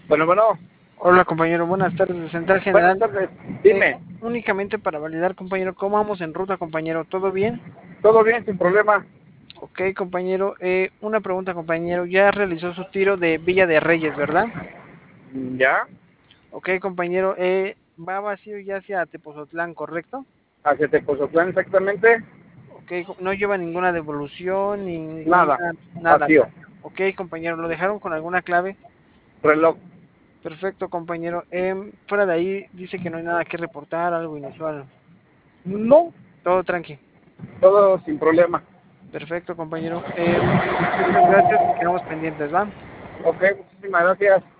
Bueno, bueno, Hola compañero, buenas tardes de Central buenas General. tardes. Dime, Únicamente para validar compañero, ¿cómo vamos en ruta compañero? ¿Todo bien? ¿todo bien, sin problema? Ok compañero, una pregunta compañero, ya realizó su tiro de Villa de Reyes, ¿verdad? ¿Ya? Ok compañero, va vacío ya hacia Tepozotlán, ¿correcto? ¿Hacia Tepozotlán exactamente? Ok, no lleva ninguna devolución ni Nada, ninguna, nada. vacío. Ok compañero, ¿lo dejaron con alguna clave? Reloj. Perfecto compañero, fuera de ahí dice que no hay nada que reportar, algo inusual. No, Todo tranqui. todo sin problema. Perfecto, compañero. Muchas gracias y quedamos pendientes, ¿va? Ok, muchísimas gracias.